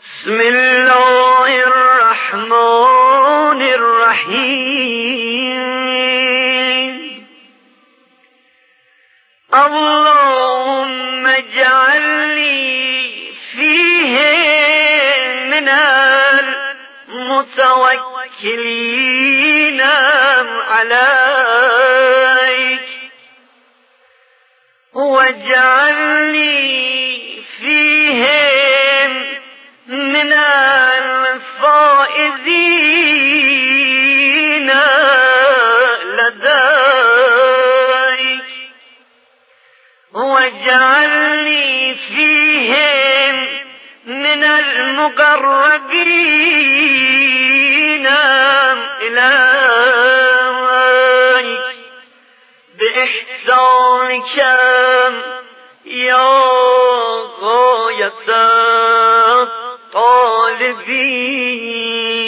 بسم الله الرحمن الرحيم. اللهم اجعلني فيه من المتوكلين عليك، واجعلني فيهم من الفائزين لديك، واجعلني فيهم من المقربين إليك بإحسانك يا غاية الطالبين.